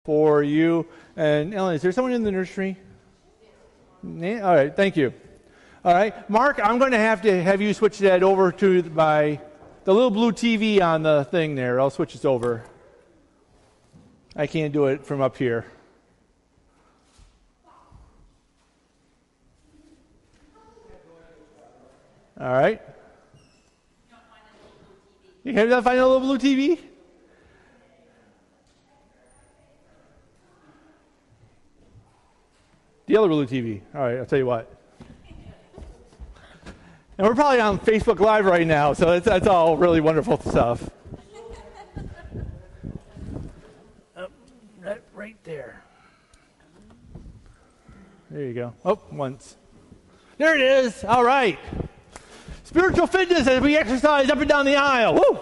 For you. And Ellen, is there someone in the nursery? All right, thank you. All right, Mark, I'm going to have you switch that over to the little blue TV on the thing there. I'll switch this over. I can't do it from up here. All right. You can't find a little blue TV? The other blue TV. All right, I'll tell you what. And we're probably on Facebook Live right now, so that's all really wonderful stuff. Right there. There you go. Oh, once. There it is. All right. Spiritual fitness as we exercise up and down the aisle. Woo!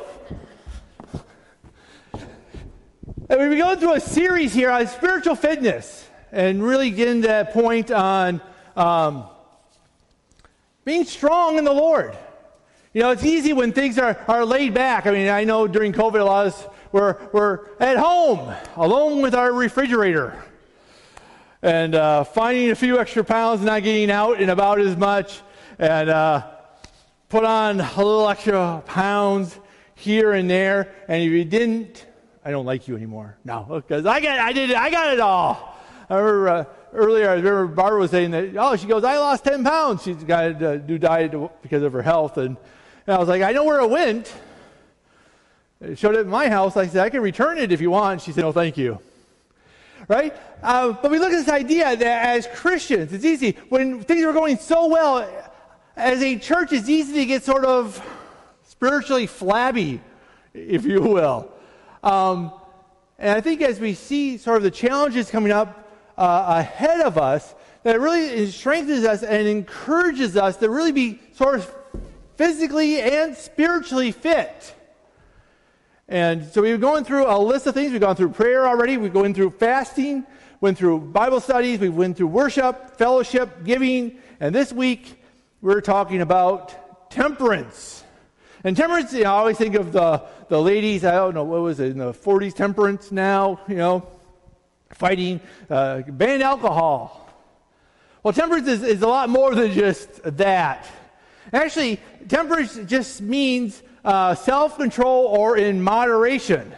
And we've been going through a series here on spiritual fitness and really getting to that point on being strong in the Lord. You know, it's easy when things are laid back. I mean, I know during COVID, a lot of us were at home, alone with our refrigerator, and finding a few extra pounds, not getting out and about as much, and put on a little extra pounds here and there. And if you didn't, I don't like you anymore. No, because I got it all. I remember earlier, Barbara was saying that, she goes, I lost 10 pounds. She's got to do diet because of her health. And I was like, I know where it went. I showed it in my house. I said, I can return it if you want. She said, no, thank you. Right? But we look at this idea that as Christians, it's easy. When things are going so well, as a church, it's easy to get sort of spiritually flabby, if you will. And I think as we see sort of the challenges coming up ahead of us, that it really strengthens us and encourages us to really be sort of physically and spiritually fit. And so we've gone through a list of things. We've gone through prayer already. We've gone through fasting, went through Bible studies. We went through worship, fellowship, giving. And this week, we're talking about temperance. And temperance, I always think of the ladies, I don't know, what was it, in the 40s, temperance now, fighting, ban alcohol. Well, temperance is a lot more than just that. Actually, temperance just means self-control or in moderation.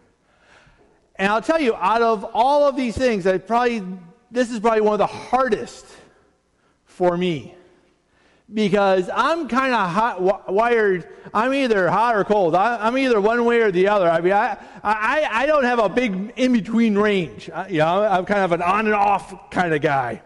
And I'll tell you, out of all of these things, this is probably one of the hardest for me. Because I'm kind of wired. I'm either hot or cold. I'm either one way or the other. I mean, I don't have a big in-between range. I'm kind of an on and off kind of guy.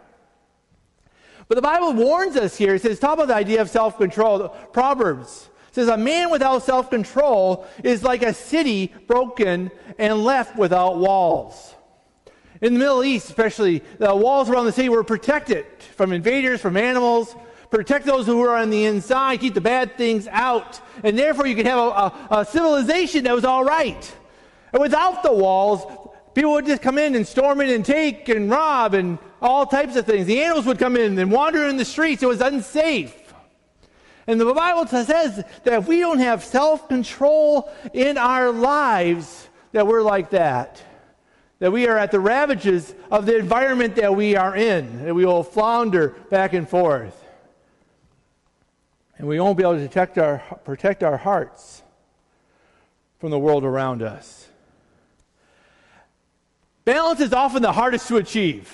But the Bible warns us here. It says, talk about the idea of self-control. Proverbs says, a man without self-control is like a city broken and left without walls. In the Middle East, especially, the walls around the city were protected from invaders, from animals. Protect those who are on the inside, keep the bad things out. And therefore you could have a civilization that was all right. And without the walls, people would just come in and storm in and take and rob and all types of things. The animals would come in and wander in the streets. It was unsafe. And the Bible says that if we don't have self-control in our lives, that we're like that. That we are at the ravages of the environment that we are in. And we will flounder back and forth. And we won't be able to protect our hearts from the world around us. Balance is often the hardest to achieve.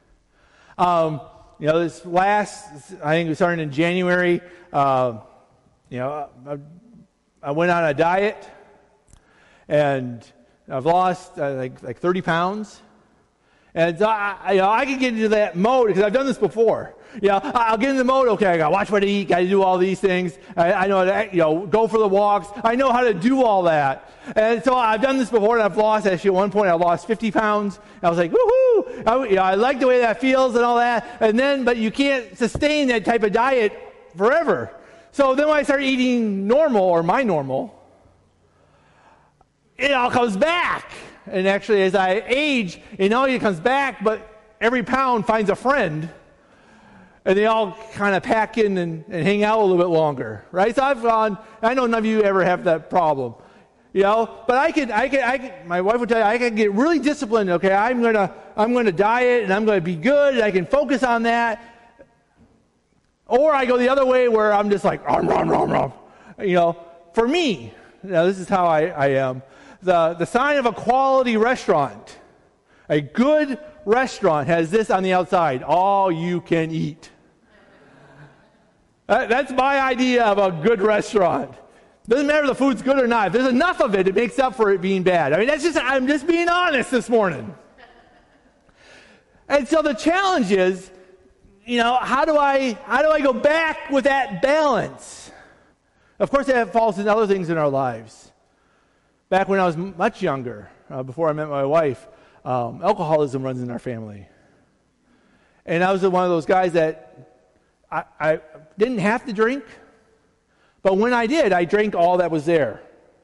This I think it started in January. I went on a diet, and I've lost like 30 pounds. And I can get into that mode because I've done this before. I'll get in the mode. Okay, I got to watch what I eat. Got to do all these things. I know how to, go for the walks. I know how to do all that. And so I've done this before, and I've lost. Actually, at one point, I lost 50 pounds. I was like, woohoo! I like the way that feels and all that. But you can't sustain that type of diet forever. So then when I started eating normal or my normal, it all comes back. And actually, as I age, it comes back, but every pound finds a friend. And they all kind of pack in and hang out a little bit longer, right? So I've gone, I know none of you ever have that problem. But I could, my wife would tell you, I can get really disciplined. Okay, I'm gonna diet and I'm gonna be good and I can focus on that. Or I go the other way where I'm just like, rom. For me, this is how I am. The sign of a quality restaurant, a good restaurant has this on the outside: all you can eat. That's my idea of a good restaurant. Doesn't matter if the food's good or not. If there's enough of it, it makes up for it being bad. I mean, I'm just being honest this morning. And so the challenge is, how do I go back with that balance? Of course, that falls into other things in our lives. Back when I was much younger, before I met my wife, alcoholism runs in our family. And I was one of those guys that I didn't have to drink, but when I did, I drank all that was there.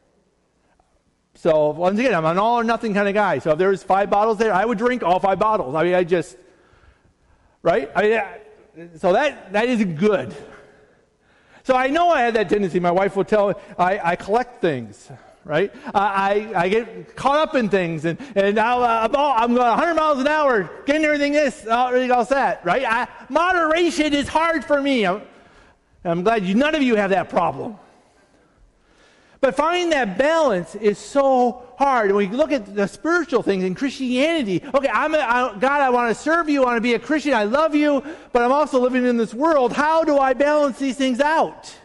So once again, I'm an all or nothing kind of guy. So if there was 5 bottles there, I would drink all 5 bottles. I mean, right? So that isn't good. So I know I had that tendency. My wife will tell me, I collect things, right? I get caught up in things, and I'm going 100 miles an hour, getting everything all set, right? Moderation is hard for me. I'm glad none of you have that problem. But finding that balance is so hard. When you look at the spiritual things in Christianity, okay, God, I want to serve you, I want to be a Christian, I love you, but I'm also living in this world. How do I balance these things out?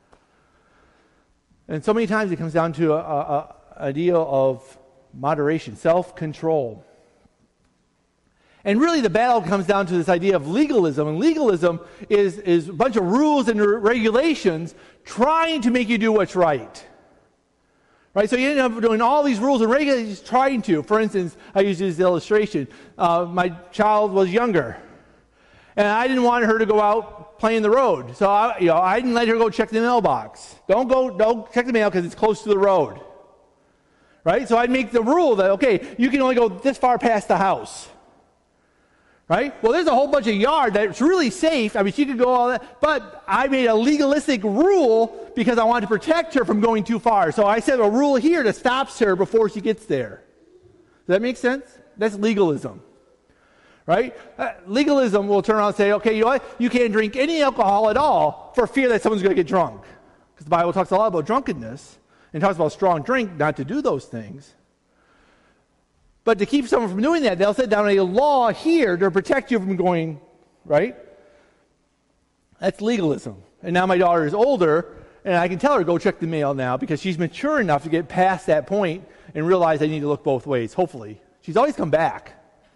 And so many times it comes down to a deal of moderation, self-control. And really the battle comes down to this idea of legalism. And legalism is a bunch of rules and regulations trying to make you do what's right. Right? So you end up doing all these rules and regulations trying to. For instance, I use this illustration. My child was younger. And I didn't want her to go out playing the road. So I didn't let her go check the mailbox. Don't check the mail because it's close to the road. Right? So I'd make the rule that, okay, you can only go this far past the house. Right? Well, there's a whole bunch of yard that's really safe. I mean, she could go all that. But I made a legalistic rule because I wanted to protect her from going too far. So I set a rule here that stops her before she gets there. Does that make sense? That's legalism. Right? Legalism will turn around and say, okay, you know what? You can't drink any alcohol at all for fear that someone's going to get drunk. Because the Bible talks a lot about drunkenness and talks about strong drink, not to do those things. But to keep someone from doing that, they'll set down a law here to protect you from going, right? That's legalism. And now my daughter is older, and I can tell her, go check the mail now, because she's mature enough to get past that point and realize I need to look both ways, hopefully. She's always come back.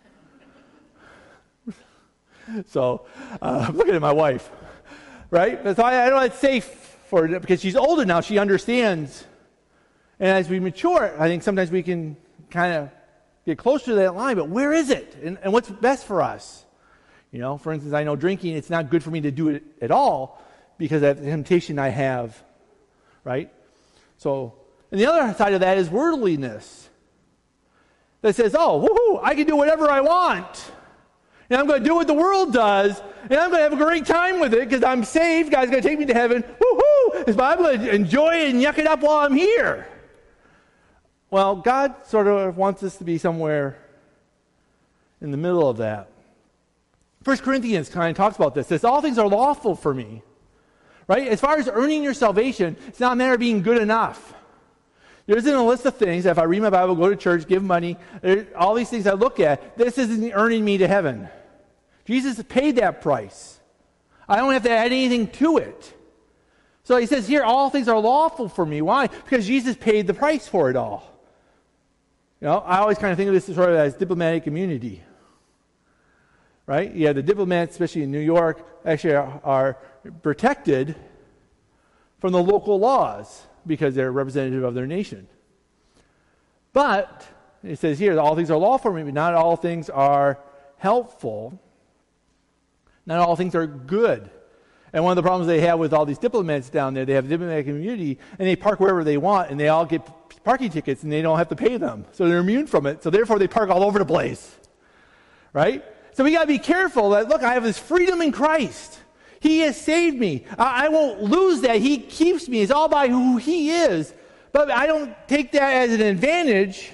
So, I'm looking at my wife, right? So I know it's safe for her, because she's older now, she understands. And as we mature, I think sometimes we can kind of get closer to that line, but where is it? And what's best for us? For instance, I know drinking, it's not good for me to do it at all because of the temptation I have, right? So, and the other side of that is worldliness. That says, oh, woohoo, I can do whatever I want. And I'm going to do what the world does, and I'm going to have a great time with it because I'm saved. God's going to take me to heaven. Woohoo! I'm going to enjoy it and yuck it up while I'm here. Well, God sort of wants us to be somewhere in the middle of that. 1 Corinthians kind of talks about this. It says, all things are lawful for me. Right? As far as earning your salvation, it's not a matter of being good enough. There isn't a list of things that if I read my Bible, go to church, give money, all these things I look at, this isn't earning me to heaven. Jesus paid that price. I don't have to add anything to it. So he says here, all things are lawful for me. Why? Because Jesus paid the price for it all. I always kind of think of this sort of as diplomatic immunity. Right? Yeah, the diplomats, especially in New York, actually are protected from the local laws because they're representative of their nation. But it says here, all things are lawful for me, but not all things are helpful. Not all things are good. And one of the problems they have with all these diplomats down there, they have diplomatic immunity, and they park wherever they want, and they all get parking tickets, and they don't have to pay them. So they're immune from it. So therefore, they park all over the place. Right? So we got to be careful that, look, I have this freedom in Christ. He has saved me. I won't lose that. He keeps me. It's all by who he is. But But I don't take that as an advantage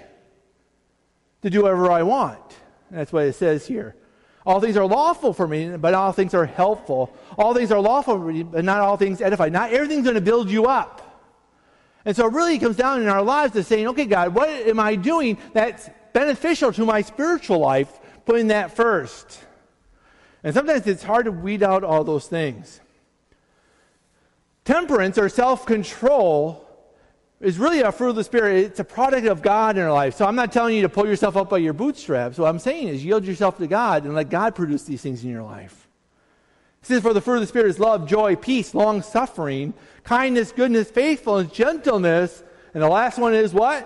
to do whatever I want. And that's what it says here. All things are lawful for me, but not all things are helpful. All things are lawful for me, but not all things edify. Not everything's going to build you up. And so it really comes down in our lives to saying, okay, God, what am I doing that's beneficial to my spiritual life, putting that first? And sometimes it's hard to weed out all those things. Temperance or self-control is really a fruit of the Spirit. It's a product of God in our life. So I'm not telling you to pull yourself up by your bootstraps. What I'm saying is yield yourself to God and let God produce these things in your life. It says, for the fruit of the Spirit is love, joy, peace, long-suffering, kindness, goodness, faithfulness, gentleness. And the last one is what?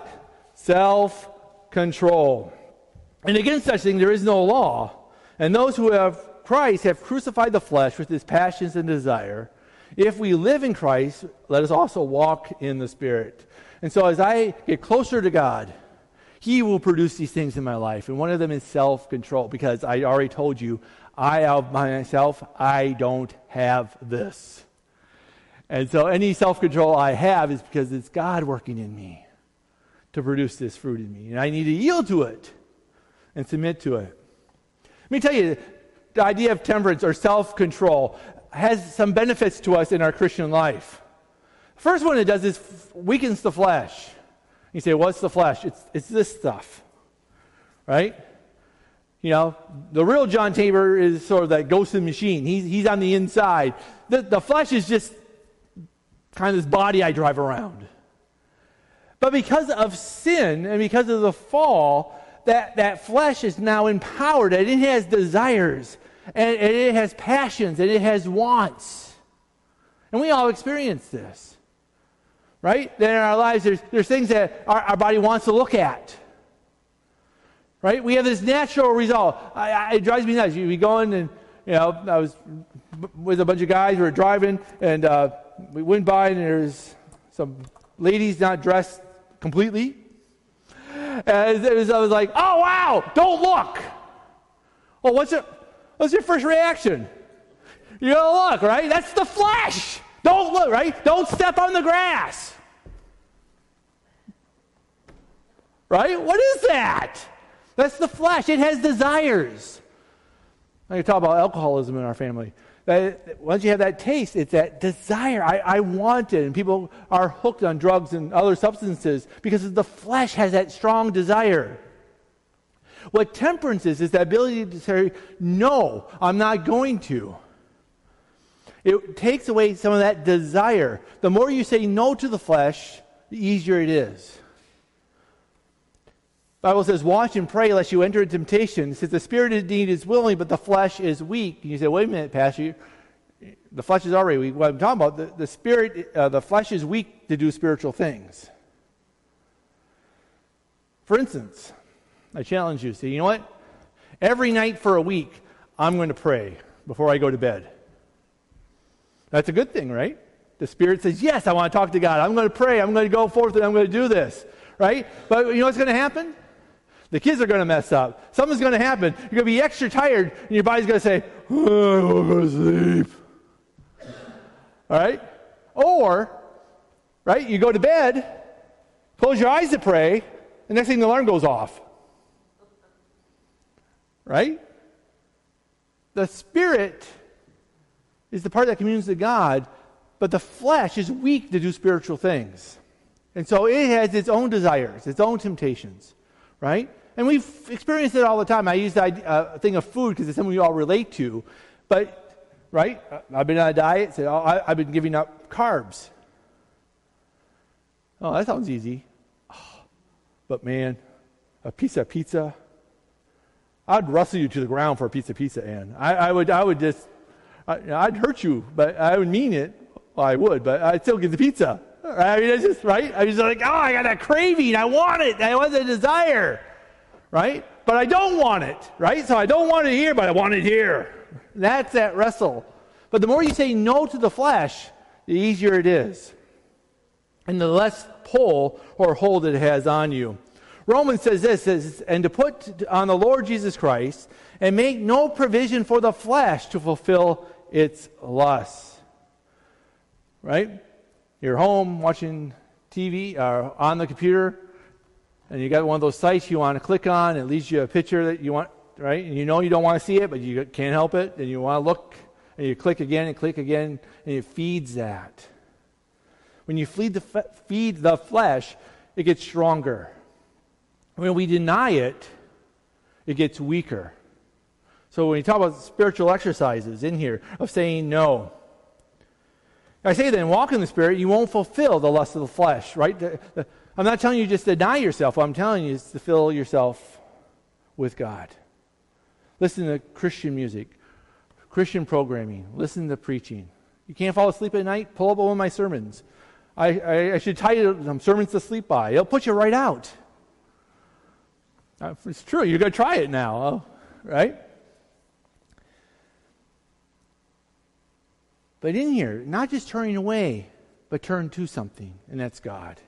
Self-control. And against such things there is no law. And those who have Christ have crucified the flesh with its passions and desire. If we live in Christ, let us also walk in the Spirit. And so as I get closer to God, He will produce these things in my life. And one of them is self-control, because I already told you, I of myself, I don't have this. And so any self-control I have is because it's God working in me to produce this fruit in me. And I need to yield to it and submit to it. Let me tell you, the idea of temperance or self-control has some benefits to us in our Christian life. The first one it does is weakens the flesh. You say, what's the flesh? It's this stuff, right? You know, the real John Tabor is sort of that ghost in the machine. He's on the inside. The flesh is just kind of this body I drive around. But because of sin and because of the fall, that flesh is now empowered, and it has desires, and it has passions, and it has wants. And we all experience this, right? Then in our lives, there's things that our body wants to look at, right? We have this natural result. It drives me nuts. We go in and, you know, I was with a bunch of guys, we were driving, and we went by, and there's some ladies not dressed completely. And I was like, oh, wow, don't look. Well, what's your first reaction? You don't look, right? That's the flesh. Don't look, right? Don't step on the grass. Right? What is that? That's the flesh. It has desires. I can talk about alcoholism in our family. Once you have that taste, it's that desire. I want it. And people are hooked on drugs and other substances because the flesh has that strong desire. What temperance is the ability to say, no, I'm not going to. It takes away some of that desire. The more you say no to the flesh, the easier it is. The Bible says, watch and pray lest you enter into temptation. It says, the spirit indeed is willing, but the flesh is weak. And you say, wait a minute, Pastor, the flesh is already weak. What I'm talking about, the spirit, the flesh is weak to do spiritual things. For instance, I challenge you, say, you know what? Every night for a week, I'm going to pray before I go to bed. That's a good thing, right? The Spirit says, yes, I want to talk to God. I'm going to pray. I'm going to go forth and I'm going to do this, right? But you know what's going to happen? The kids are going to mess up. Something's going to happen. You're going to be extra tired, and your body's going to say, oh, I want to go to sleep. All right? Or, right, you go to bed, close your eyes to pray, the next thing the alarm goes off. Right? The Spirit is the part that communes to God, but the flesh is weak to do spiritual things. And so it has its own desires, its own temptations, right? And we've experienced it all the time. I use the thing of food because it's something we all relate to. But, right, I've been on a diet, so I've been giving up carbs. Oh, that sounds easy. Oh, but man, a piece of pizza, I'd wrestle you to the ground for a piece of pizza, Ann. I'd hurt you, but I would mean it. Well, I would, but I'd still get the pizza. I mean, it's just, right? I was like, oh, I got that craving. I want it. I want the desire, right? But I don't want it, right? So I don't want it here, but I want it here. That's that wrestle. But the more you say no to the flesh, the easier it is. And the less pull or hold it has on you. Romans says this, and to put on the Lord Jesus Christ and make no provision for the flesh to fulfill its lusts. Right? You're home watching TV or on the computer, and you got one of those sites you want to click on, and it leads you a picture that you want, right? And you know you don't want to see it, but you can't help it, and you want to look, and you click again, and it feeds that. When you feed the flesh, it gets stronger. When we deny it, it gets weaker. So when you talk about spiritual exercises in here of saying no, I say that in walking in the Spirit, you won't fulfill the lust of the flesh, right? I'm not telling you just to deny yourself. What I'm telling you is to fill yourself with God. Listen to Christian music, Christian programming, listen to preaching. You can't fall asleep at night? Pull up one of my sermons. I should title them Sermons to Sleep By. It'll put you right out. It's true. You're going to try it now, right? But in here, not just turning away, but turn to something, and that's God.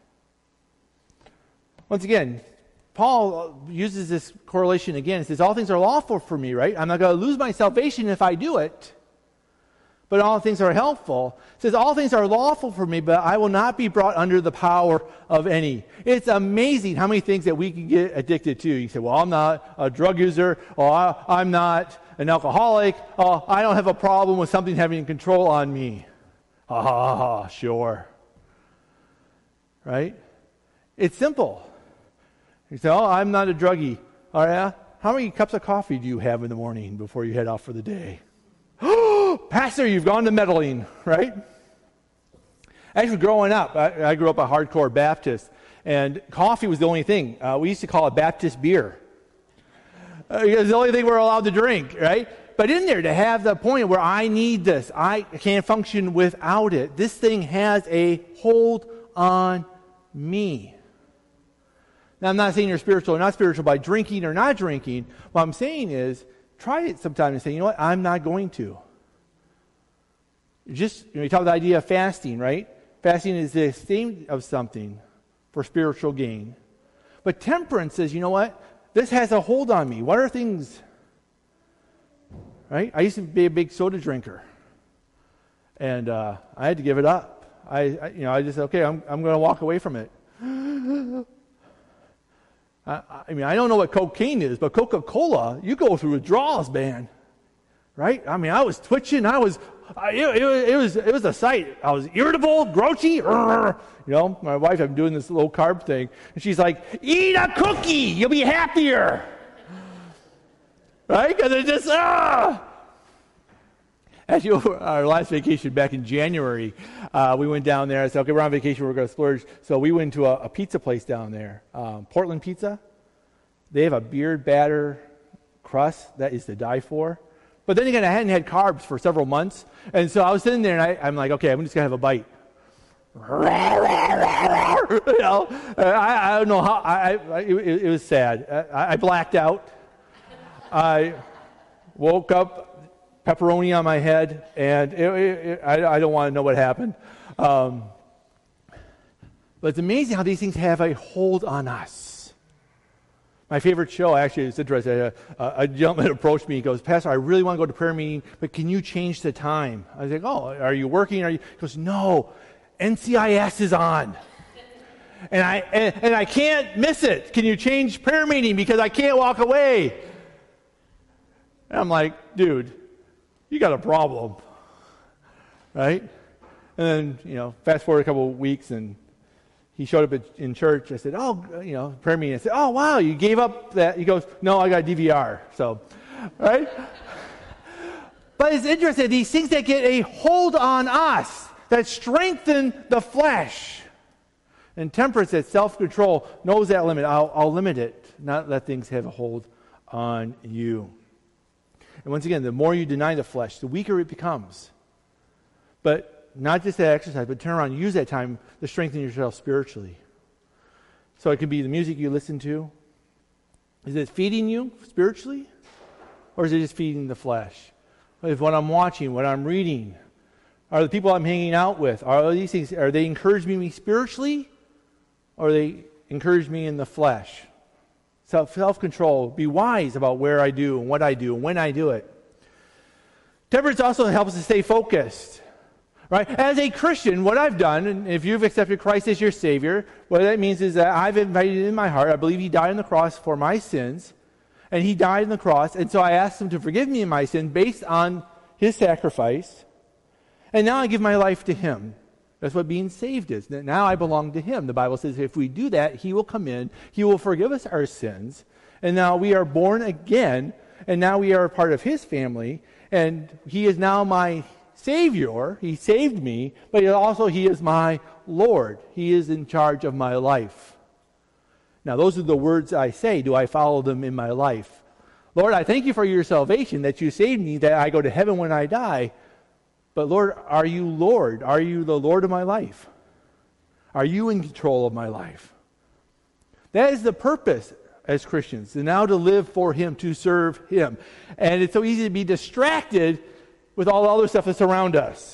Once again, Paul uses this correlation again. He says, all things are lawful for me, right? I'm not going to lose my salvation if I do it. But all things are helpful. It says, all things are lawful for me, but I will not be brought under the power of any. It's amazing how many things that we can get addicted to. You say, well, I'm not a drug user, or I'm not an alcoholic, I don't have a problem with something having control on me. Sure. Right? It's simple. You say, I'm not a druggie. Oh, yeah? How many cups of coffee do you have in the morning before you head off for the day? Pastor, you've gone to meddling, right? Actually, growing up, I grew up a hardcore Baptist, and coffee was the only thing. We used to call it Baptist beer. It's the only thing we're allowed to drink, right? But in there, to have the point where I need this, I can't function without it. This thing has a hold on me. Now, I'm not saying you're spiritual or not spiritual by drinking or not drinking. What I'm saying is, try it sometime and say, you know what, I'm not going to. You talk about the idea of fasting, right? Fasting is the same of something for spiritual gain. But temperance says, you know what, this has a hold on me. What are things, right? I used to be a big soda drinker. And I had to give it up. I just said, okay, I'm going to walk away from it. I don't know what cocaine is, but Coca-Cola, you go through withdrawals, man. Right? I was twitching. It was a sight. I was irritable, grouchy. My wife, I'm doing this low carb thing, and she's like, eat a cookie, you'll be happier. Right? Because it's just, Actually, our last vacation back in January, we went down there. I said, okay, we're on vacation, we're going to splurge. So we went to a pizza place down there, Portland Pizza. They have a beard batter crust that is to die for. But then again, I hadn't had carbs for several months. And so I was sitting there, and I'm like, okay, I'm just going to have a bite. I don't know how, it was sad. I blacked out. I woke up, pepperoni on my head, and I don't want to know what happened. But it's amazing how these things have a hold on us. My favorite show, actually, it's interesting. A gentleman approached me. He goes, Pastor, I really want to go to prayer meeting, but can you change the time? I was like, oh, are you working? He goes, no, NCIS is on. And I can't miss it. Can you change prayer meeting because I can't walk away? And I'm like, dude, you got a problem, right? And then, fast forward a couple of weeks, and he showed up in church. I said, prayer meeting. I said, oh, wow, you gave up that. He goes, no, I got DVR. So, right? But it's interesting, these things that get a hold on us, that strengthen the flesh. And temperance, that self-control, knows that limit. I'll limit it, not let things have a hold on you. And once again, the more you deny the flesh, the weaker it becomes. But not just that exercise, but turn around and use that time to strengthen yourself spiritually. So it could be the music you listen to. Is it feeding you spiritually? Or is it just feeding the flesh? If what I'm watching, what I'm reading, are the people I'm hanging out with, are these things, are they encouraging me spiritually? Or are they encouraging me in the flesh? Self-control. Be wise about where I do and what I do and when I do it. Temperance also helps us to stay focused. Right? As a Christian, what I've done, and if you've accepted Christ as your Savior, what that means is that I've invited him in my heart. I believe he died on the cross for my sins, and he died on the cross, and so I asked him to forgive me of my sin based on his sacrifice, and now I give my life to him. That's what being saved is. Now I belong to him. The Bible says if we do that, he will come in, he will forgive us our sins, and now we are born again, and now we are a part of his family, and he is now my Savior. He saved me, but also he is my Lord. He is in charge of my life. Now, those are the words I say. Do I follow them in my life? Lord, I thank you for your salvation, that you saved me, that I go to heaven when I die. But Lord, are you Lord? Are you the Lord of my life? Are you in control of my life? That is the purpose as Christians, and now to live for him, to serve him. And it's so easy to be distracted with all the other stuff that's around us.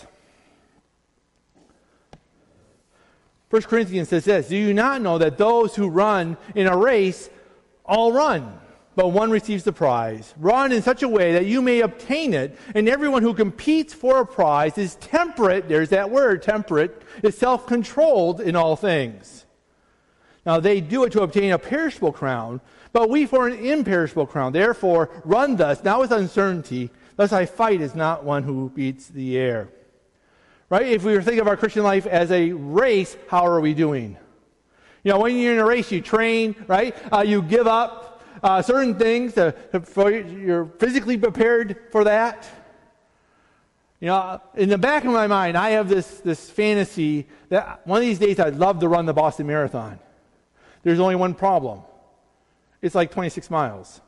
1 Corinthians says this, do you not know that those who run in a race all run, but one receives the prize? Run in such a way that you may obtain it, and everyone who competes for a prize is temperate, there's that word, temperate, is self-controlled in all things. Now they do it to obtain a perishable crown, but we for an imperishable crown. Therefore, run thus, not with uncertainty, thus I fight as not one who beats the air. Right? If we were thinking of our Christian life as a race, how are we doing? You know, when you're in a race, you train, right? You give up certain things you're physically prepared for that. You know, in the back of my mind, I have this fantasy that one of these days I'd love to run the Boston Marathon. There's only one problem. It's like 26 miles.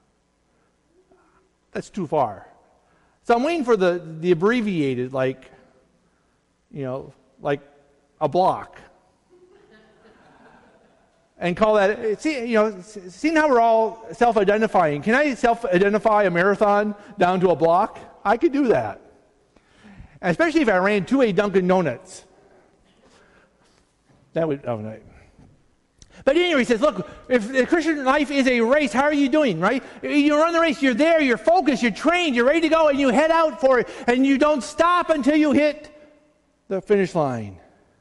That's too far. So I'm waiting for the abbreviated, like a block. And call that, seeing how we're all self-identifying. Can I self-identify a marathon down to a block? I could do that. And especially if I ran to a Dunkin' Donuts. That would, oh no. But anyway, he says, look, if the Christian life is a race, how are you doing, right? You run the race, you're there, you're focused, you're trained, you're ready to go, and you head out for it, and you don't stop until you hit the finish line.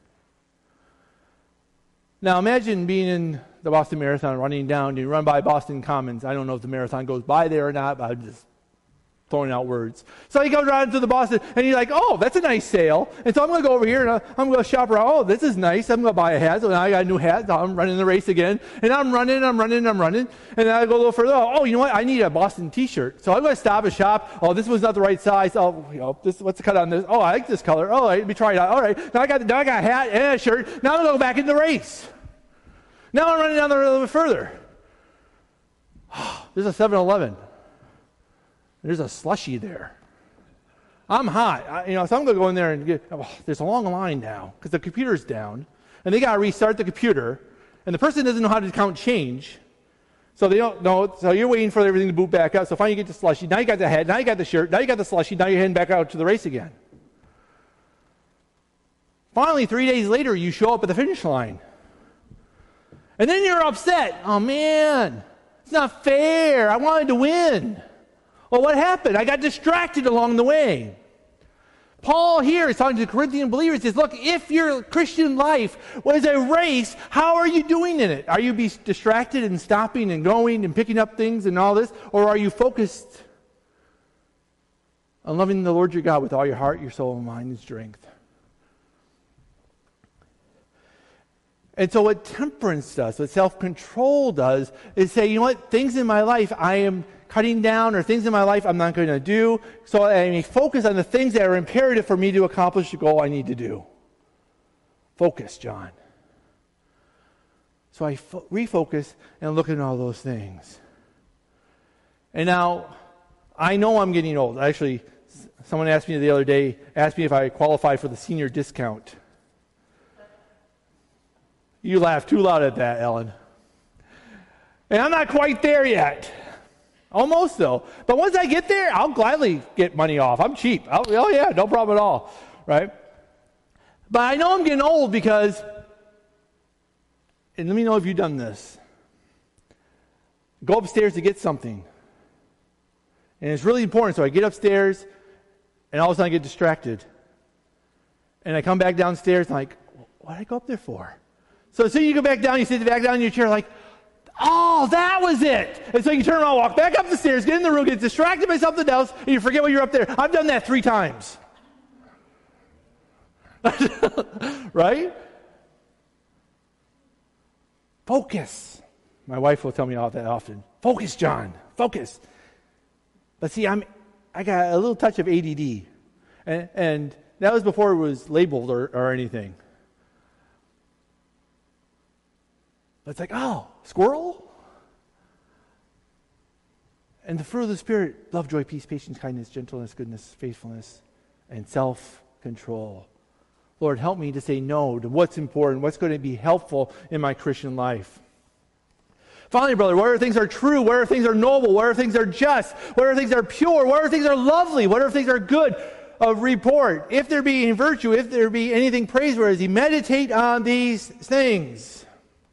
Now imagine being in the Boston Marathon, running down, you run by Boston Commons. I don't know if the marathon goes by there or not, but I'm just throwing out words. So he goes around to the Boston, and he's like, oh, that's a nice sale. And so I'm going to go over here, and I'm going to shop around. Oh, this is nice. I'm going to buy a hat. So now I got a new hat. So I'm running the race again. And I'm running. And then I go a little further. Oh, you know what? I need a Boston t-shirt. So I'm going to stop and shop. Oh, this one's not the right size. Oh, what's the cut on this? Oh, I like this color. Oh, let me try it out. All right. Now I got a hat and a shirt. Now I'm going to go back in the race. Now I'm running down there a little bit further. There's a 7-Eleven. There's a slushie there. I'm hot. So I'm going to go in there and there's a long line now because the computer's down. And they got to restart the computer. And the person doesn't know how to count change. So they don't know. So you're waiting for everything to boot back up. So finally you get the slushie. Now you got the hat. Now you got the shirt. Now you got the slushie. Now you're heading back out to the race again. Finally, 3 days later, you show up at the finish line. And then you're upset. Oh, man. It's not fair. I wanted to win. Well, what happened? I got distracted along the way. Paul here is talking to the Corinthian believers. He says, look, if your Christian life was a race, how are you doing in it? Are you distracted and stopping and going and picking up things and all this? Or are you focused on loving the Lord your God with all your heart, your soul, mind, and strength? And so what temperance does, what self-control does, is say, you know what, things in my life I am cutting down, or things in my life I'm not going to do, so I may focus on the things that are imperative for me to accomplish the goal I need to do. Focus, John. So I refocus and look at all those things. And now, I know I'm getting old. Actually, someone asked me the other day, asked me if I qualify for the senior discount. You laughed too loud at that, Ellen. And I'm not quite there yet. Almost, though. But once I get there, I'll gladly get money off. I'm cheap. Oh, yeah, no problem at all. Right? But I know I'm getting old because, and let me know if you've done this. Go upstairs to get something. And it's really important. So I get upstairs, and all of a sudden I get distracted. And I come back downstairs, and I'm like, what did I go up there for? So you go back down, you sit back down in your chair, like, oh, that was it. And so you turn around, walk back up the stairs, get in the room, get distracted by something else, and you forget why you're up there. I've done that 3 times. Right? Focus. My wife will tell me all that often. Focus, John. Focus. But see, I got a little touch of ADD. And that was before it was labeled or anything. But it's like, oh, squirrel? And the fruit of the Spirit, love, joy, peace, patience, kindness, gentleness, goodness, faithfulness, and self-control. Lord, help me to say no to what's important, what's going to be helpful in my Christian life. Finally, brother, whatever things are true, whatever things are noble, whatever things are just, whatever things are pure, whatever things are lovely, whatever things are good of report, if there be any virtue, if there be anything praiseworthy, meditate on these things.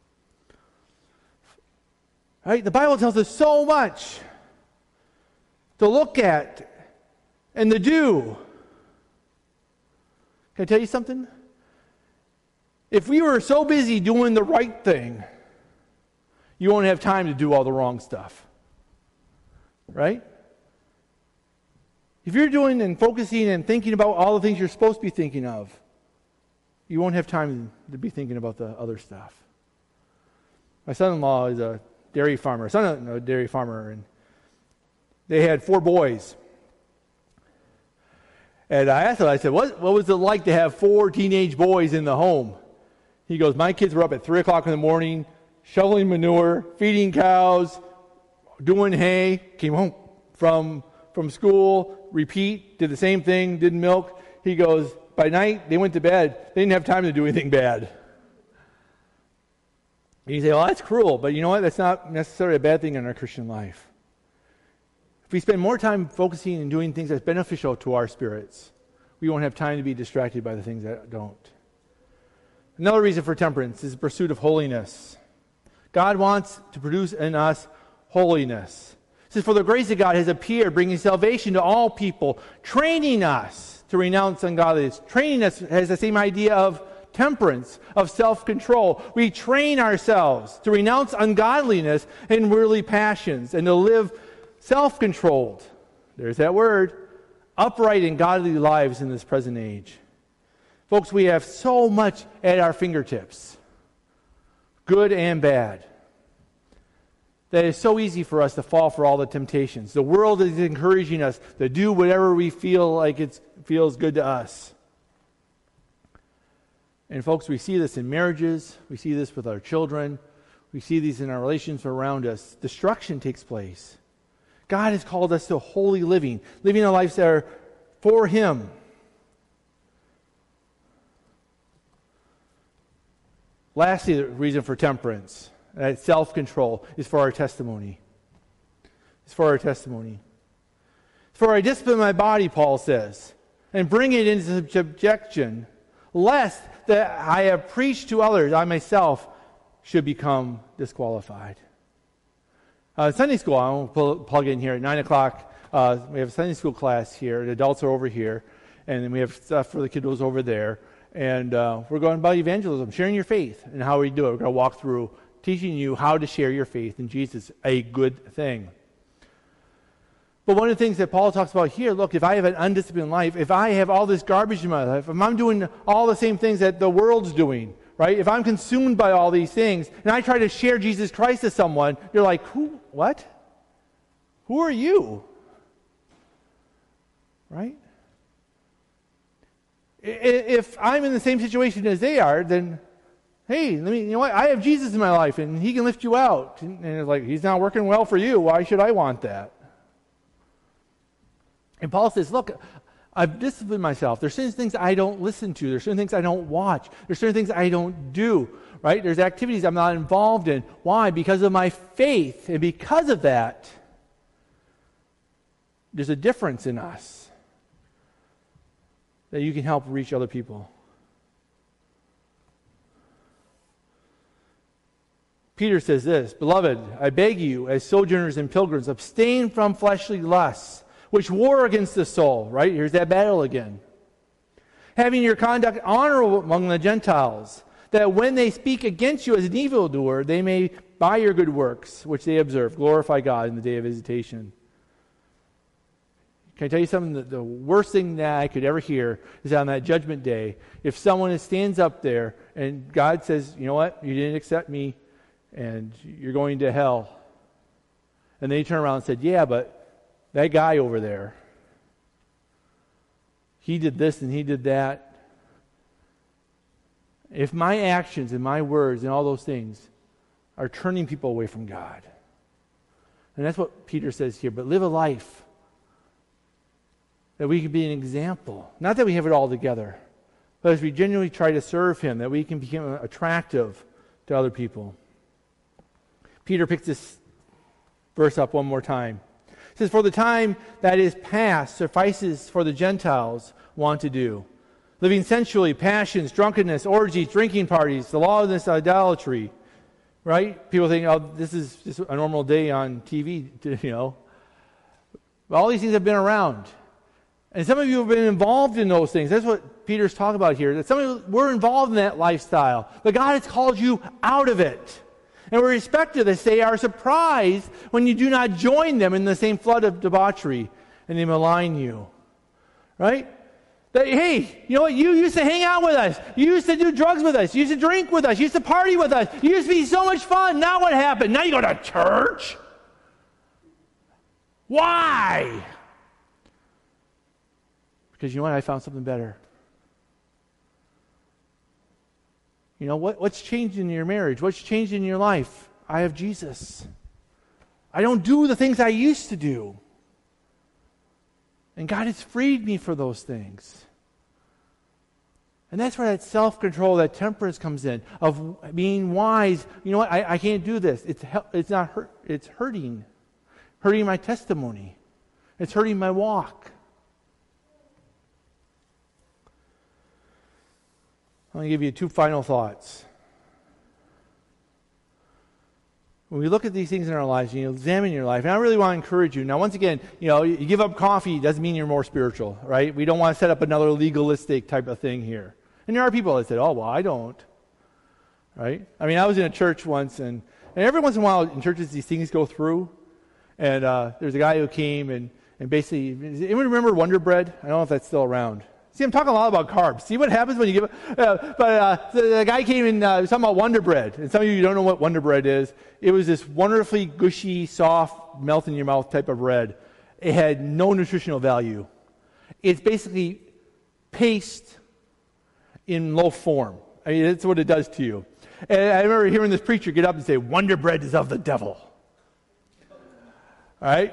Right? The Bible tells us so much to look at and to do. Can I tell you something? If we were so busy doing the right thing, you won't have time to do all the wrong stuff. Right? If you're doing and focusing and thinking about all the things you're supposed to be thinking of, you won't have time to be thinking about the other stuff. My son-in-law is a dairy farmer, and they had 4 boys. And I asked him, I said, what was it like to have 4 teenage boys in the home? He goes, my kids were up at 3 o'clock in the morning, shoveling manure, feeding cows, doing hay, came home from school, repeat, did the same thing, did milk. He goes, by night, they went to bed. They didn't have time to do anything bad. And you say, well, that's cruel, but you know what? That's not necessarily a bad thing in our Christian life. If we spend more time focusing and doing things that's beneficial to our spirits, we won't have time to be distracted by the things that don't. Another reason for temperance is the pursuit of holiness. God wants to produce in us holiness. It says, for the grace of God has appeared, bringing salvation to all people, training us to renounce ungodliness. Training us has the same idea of temperance, of self-control. We train ourselves to renounce ungodliness and worldly passions and to live self-controlled, there's that word, upright and godly lives in this present age. Folks, we have so much at our fingertips, good and bad, that it's so easy for us to fall for all the temptations. The world is encouraging us to do whatever we feel like it feels good to us. And folks, we see this in marriages, we see this with our children, we see these in our relations around us. Destruction takes place. God has called us to holy living our lives that are for Him. Lastly, the reason for temperance, self-control, is for our testimony. It's for our testimony. It's for I discipline my body, Paul says, and bring it into subjection, lest that I have preached to others, I myself should become disqualified. Sunday school, I won't plug in here at 9 o'clock. We have a Sunday school class here. The adults are over here. And then we have stuff for the kiddos over there. And we're going about evangelism, sharing your faith and how we do it. We're going to walk through teaching you how to share your faith in Jesus, a good thing. But one of the things that Paul talks about here, look, if I have an undisciplined life, if I have all this garbage in my life, if I'm doing all the same things that the world's doing, right? If I'm consumed by all these things, and I try to share Jesus Christ to someone, you're like, who? What? Who are you? Right? If I'm in the same situation as they are, then, hey, you know what? I have Jesus in my life, and He can lift you out. And it's like, He's not working well for you. Why should I want that? And Paul says, look, I've disciplined myself. There's certain things I don't listen to. There's certain things I don't watch. There's certain things I don't do, right? There's activities I'm not involved in. Why? Because of my faith. And because of that, there's a difference in us that you can help reach other people. Peter says this, Beloved, I beg you, as sojourners and pilgrims, abstain from fleshly lusts, which war against the soul, right? Here's that battle again. Having your conduct honorable among the Gentiles, that when they speak against you as an evildoer, they may, by your good works, which they observe, glorify God in the day of visitation. Can I tell you something? The worst thing that I could ever hear is on that judgment day, if someone stands up there and God says, you know what, you didn't accept me and you're going to hell. And they turn around and said, yeah, but that guy over there, he did this and he did that. If my actions and my words and all those things are turning people away from God. And that's what Peter says here, but live a life that we can be an example. Not that we have it all together, but as we genuinely try to serve Him, that we can become attractive to other people. Peter picks this verse up one more time. It says, for the time that is past suffices for the Gentiles want to do. Living sensually, passions, drunkenness, orgies, drinking parties, the lawlessness, idolatry. Right? People think, oh, this is just a normal day on TV, you know. All these things have been around. And some of you have been involved in those things. That's what Peter's talking about here. That some of you were involved in that lifestyle. But God has called you out of it. And with respect to this, they are surprised when you do not join them in the same flood of debauchery and they malign you. Right? That, hey, you know what? You used to hang out with us. You used to do drugs with us. You used to drink with us. You used to party with us. You used to be so much fun. Now what happened? Now you go to church? Why? Because you know what? I found something better. You know, what's changed in your marriage? What's changed in your life? I have Jesus. I don't do the things I used to do. And God has freed me for those things. And that's where that self-control, that temperance comes in, of being wise. You know what? I can't do this. It's not hurt. It's hurting my testimony. It's hurting my walk. I'm going to give you two final thoughts. When we look at these things in our lives, you examine your life, and I really want to encourage you. Now, once again, you give up coffee doesn't mean you're more spiritual, right? We don't want to set up another legalistic type of thing here. And there are people that said, oh, well, I don't, right? I mean, I was in a church once, and every once in a while in churches these things go through, and there's a guy who came and basically, anyone remember Wonder Bread? I don't know if that's still around. See, I'm talking a lot about carbs. See what happens when you give it? But the guy came and was talking about Wonder Bread. And some of you don't know what Wonder Bread is. It was this wonderfully gushy, soft, melt-in-your-mouth type of bread. It had no nutritional value. It's basically paste in loaf form. I mean, that's what it does to you. And I remember hearing this preacher get up and say, Wonder Bread is of the devil. All right?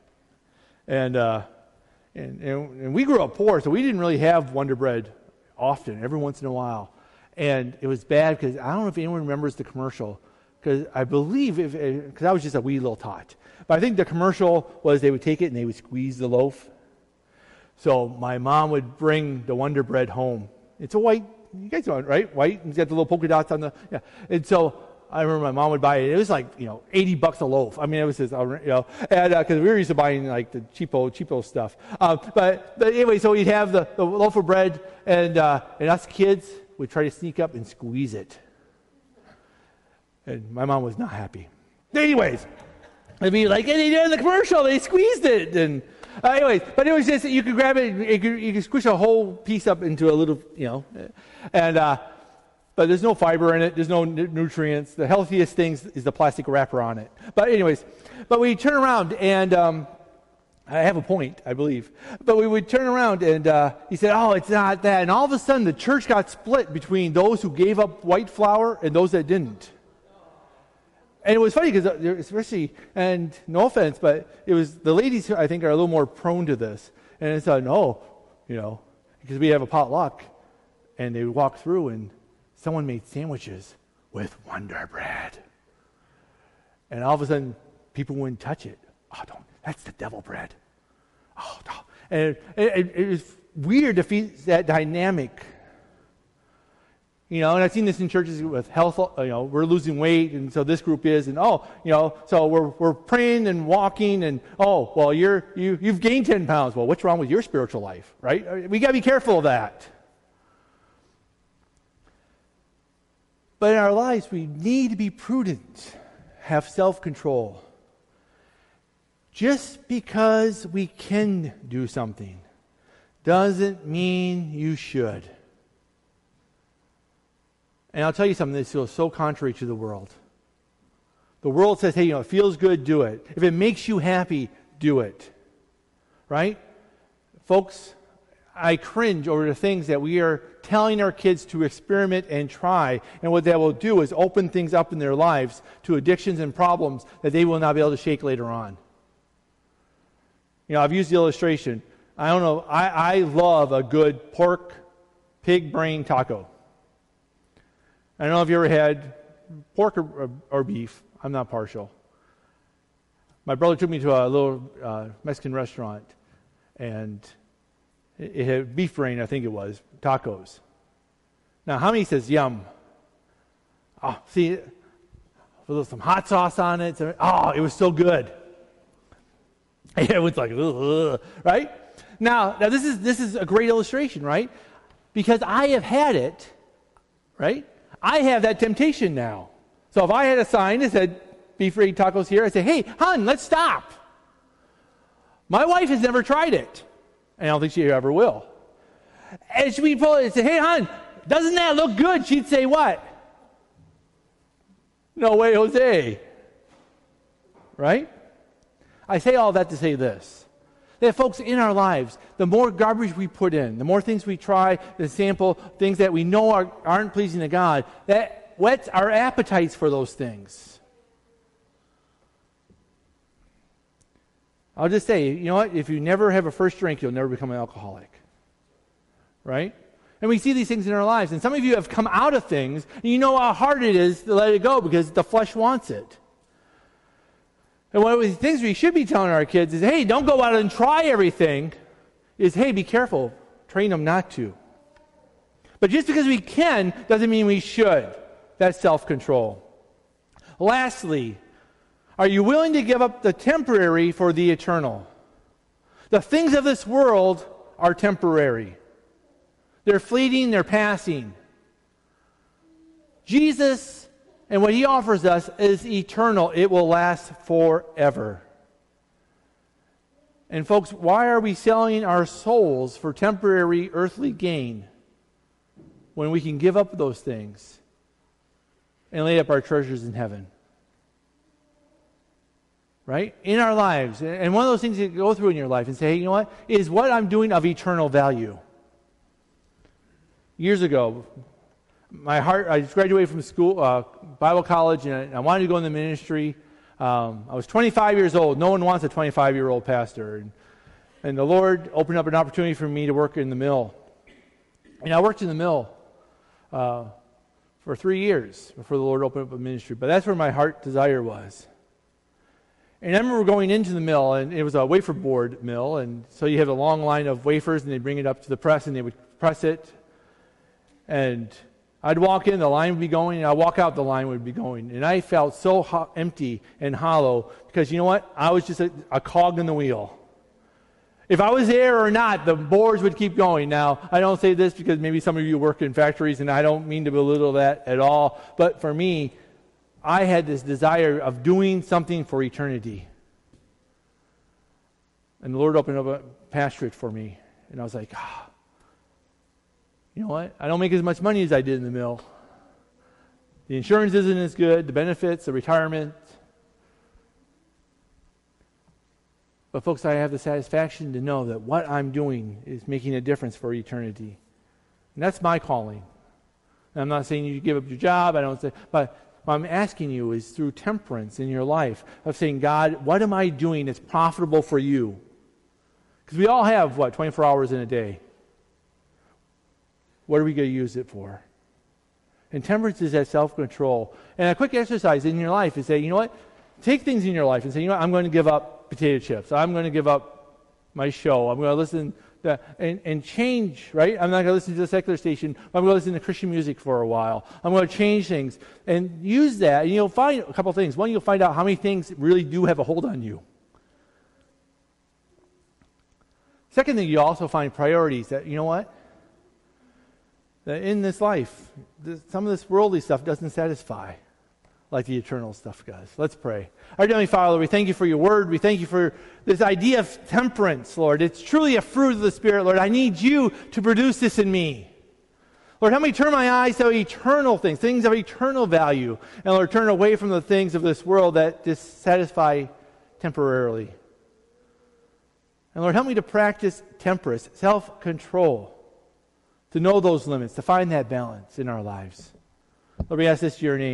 And we grew up poor, so we didn't really have Wonder Bread often, every once in a while. And it was bad because I don't know if anyone remembers the commercial, because I believe, because I was just a wee little tot. But I think the commercial was they would take it and they would squeeze the loaf. So my mom would bring the Wonder Bread home. It's a white, you guys know it, right? White, and it's got the little polka dots on the, yeah. And so I remember my mom would buy it. It was like, $80 a loaf. I mean, it was just, and because we were used to buying like the cheapo stuff. But anyway, so we'd have the loaf of bread, and us kids would try to sneak up and squeeze it. And my mom was not happy. Anyways, it'd be like, and they did in the commercial, they squeezed it. And anyways, but it was just, you could grab it, you could squish a whole piece up into a little, and but there's no fiber in it. There's no nutrients. The healthiest things is the plastic wrapper on it. But anyways, we turn around, and I have a point, I believe. But we would turn around, and he said, oh, it's not that. And all of a sudden, the church got split between those who gave up white flour and those that didn't. And it was funny because especially, and no offense, but it was the ladies who I think are a little more prone to this. And it's no, because we have a potluck, and they would walk through, and someone made sandwiches with Wonder Bread. And all of a sudden, people wouldn't touch it. Oh, that's the devil bread. Oh, no. And it was weird to see that dynamic. And I've seen this in churches with health, we're losing weight, and so this group is, and so we're praying and walking, and you've gained 10 pounds. Well, what's wrong with your spiritual life, right? We got to be careful of that. But in our lives, we need to be prudent, have self-control. Just because we can do something doesn't mean you should. And I'll tell you something that feels so contrary to the world. The world says, hey, it feels good, do it. If it makes you happy, do it. Right? Folks, I cringe over the things that we are telling our kids to experiment and try. And what that will do is open things up in their lives to addictions and problems that they will not be able to shake later on. I've used the illustration. I don't know, I love a good pork, pig brain taco. I don't know if you ever had pork or beef. I'm not partial. My brother took me to a little Mexican restaurant, and it had beef brain, I think it was, tacos. Now, how many says yum? Oh, see, with some hot sauce on it. Oh, it was so good. It was like, ugh, right? Now this is a great illustration, right? Because I have had it, right? I have that temptation now. So if I had a sign that said beef brain tacos here, I'd say, hey, hon, let's stop. My wife has never tried it, and I don't think she ever will. And she'd pull it and say, hey, hon, doesn't that look good? She'd say what? No way, Jose. Right? I say all that to say this. That, folks, in our lives, the more garbage we put in, the more things we try, the sample, things that we know aren't pleasing to God, that whets our appetites for those things. I'll just say, you know what? If you never have a first drink, you'll never become an alcoholic. Right? And we see these things in our lives. And some of you have come out of things, and you know how hard it is to let it go because the flesh wants it. And one of the things we should be telling our kids is, hey, don't go out and try everything. Is, hey, be careful. Train them not to. But just because we can doesn't mean we should. That's self-control. Lastly, are you willing to give up the temporary for the eternal? The things of this world are temporary. They're fleeting, they're passing. Jesus and what he offers us is eternal. It will last forever. And folks, why are we selling our souls for temporary earthly gain when we can give up those things and lay up our treasures in heaven? Right? In our lives. And one of those things you go through in your life and say, hey, you know what? Is what I'm doing of eternal value? Years ago, I just graduated from school, Bible college, and I wanted to go in the ministry. I was 25 years old. No one wants a 25-year-old pastor. And the Lord opened up an opportunity for me to work in the mill. And I worked in the mill for 3 years before the Lord opened up a ministry. But that's where my heart desire was. And I remember going into the mill, and it was a wafer board mill. And so you have a long line of wafers, and they'd bring it up to the press, and they would press it. And I'd walk in, the line would be going, and I'd walk out, the line would be going. And I felt so empty and hollow because, you know what? I was just a cog in the wheel. If I was there or not, the boards would keep going. Now, I don't say this because maybe some of you work in factories, and I don't mean to belittle that at all. But for me, I had this desire of doing something for eternity. And the Lord opened up a pastorate for me. And I was like, you know what? I don't make as much money as I did in the mill. The insurance isn't as good, the benefits, the retirement. But folks, I have the satisfaction to know that what I'm doing is making a difference for eternity. And that's my calling. And I'm not saying you give up your job, but what I'm asking you is through temperance in your life of saying, God, what am I doing that's profitable for you? Because we all have, 24 hours in a day. What are we going to use it for? And temperance is that self-control. And a quick exercise in your life is say, you know what? Take things in your life and say, you know what? I'm going to give up potato chips. I'm going to give up my show. I'm going to listen and change, right? I'm not going to listen to the secular station. I'm going to listen to Christian music for a while. I'm going to change things and use that. And you'll find a couple things. One, you'll find out how many things really do have a hold on you. Second thing, you also find priorities that, you know what? that in this life, some of this worldly stuff doesn't satisfy like the eternal stuff does. Let's pray. Our Heavenly Father, we thank you for your word. We thank you for this idea of temperance, Lord. It's truly a fruit of the Spirit, Lord. I need you to produce this in me. Lord, help me turn my eyes to eternal things, things of eternal value, and Lord, turn away from the things of this world that just satisfy temporarily. And Lord, help me to practice temperance, self-control, to know those limits, to find that balance in our lives. Lord, we ask this in your name.